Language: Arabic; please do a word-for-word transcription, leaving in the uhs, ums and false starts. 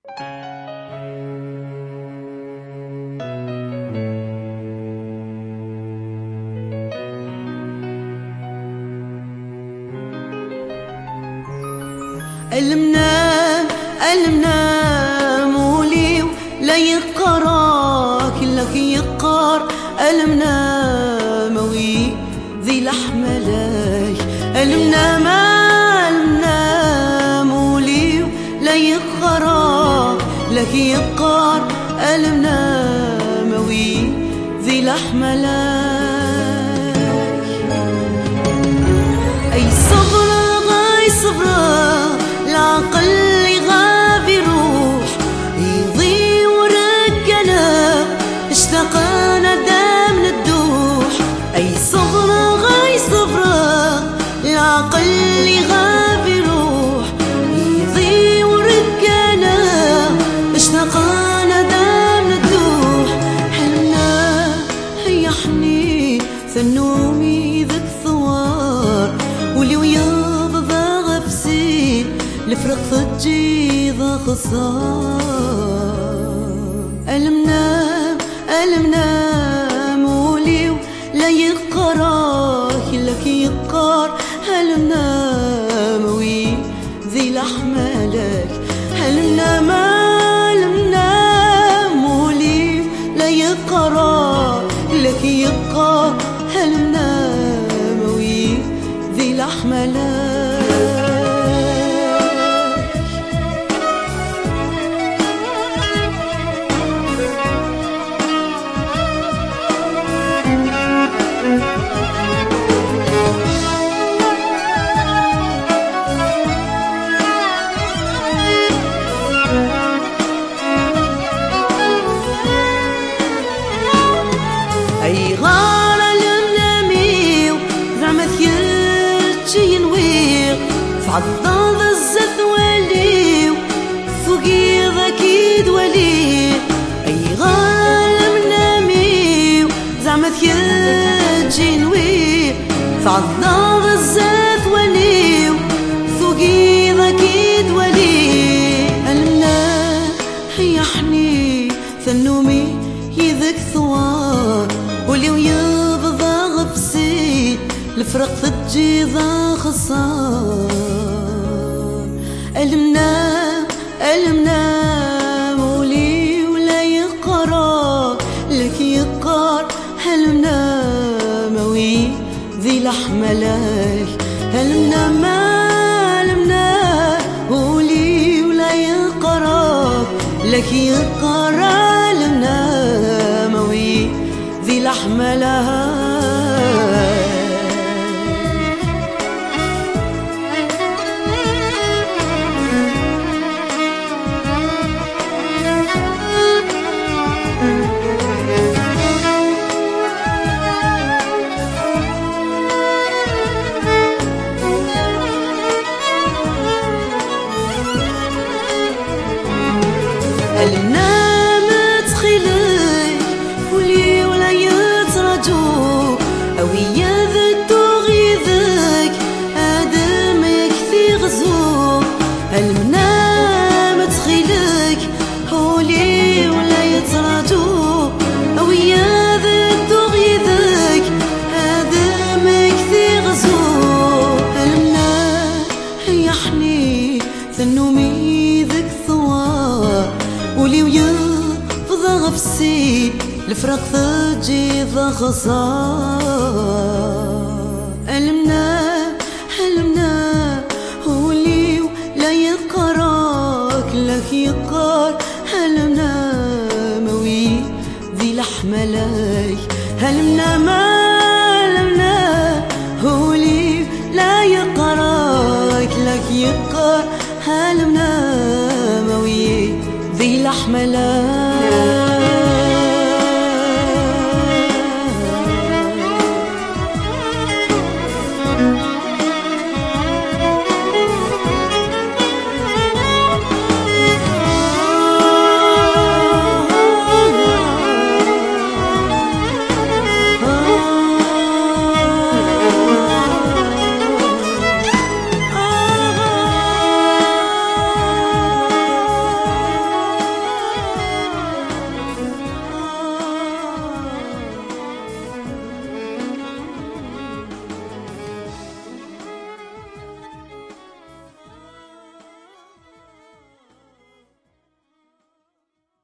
ألمنا ألمنا مولي لا يقراك لك يقار ألمنا موي ذي الأحملاي ألمنا ما ألمنا مولي لا يقراك لك يقار ألمنا موي ذي الأحملاي أي صبر غاي صبر العقل يغاب يروح يضيع ورقنا اشتقنا دام ندوح أي صبر غاي صبر العقل يغاب يروح يضيع ورقنا اشتقنا دام ندوح حنا هيا حنين ثنومي ذك ثوار ولي ويابا ضاغ بسيل الفرق ثجيض خصار ألمنا ألمنا مولي لا يقراك لك يقار ألمنا موي ذي الأحمالك ألمنا ما ألمنا مولي لا يقراك لك يقار ألمنا موي ذي الأحمالك أي غارة لملاميو زعما ثيرتشي ينويق فعضاض الزث وليو فوقي ذاكيد وليق أي غارة لملاميو زعما ثيرتشي ينويق فعضاض الزث وليو فوقي ذاكيد وليق ألمنا هيا حني ثنومي يذك ثوار ولي ويبضى غفسي الفرق ثجي ذا خصار ألمنا ألمنا مولي ولا يقرا لك يقار ألمنا موي ذي الأحملاي ألمنا ما ألمنا مولي ولا يقرا لك يقار ألمنا موي ذي الأحملاي ألمنا ما تخيلك ولي ولا يترجو أويا ذدو غيذك آدمك في غزو ألمنا ما تخيلك ولي ولا يترجو أويا ذدو غيذك آدمك في غزو ألمنا هيا حني ثنومي ذك ثوار ولي ويبضى غفسي الفرق ثجي ذا خصار ألمنا ألمنا ولي لا يقراك لك يقار ألمنا موي ذي الأحملاي ألمنا ما ألمنا ولي لا يقراك لك يقار ألمنا موي ذي الأحملاي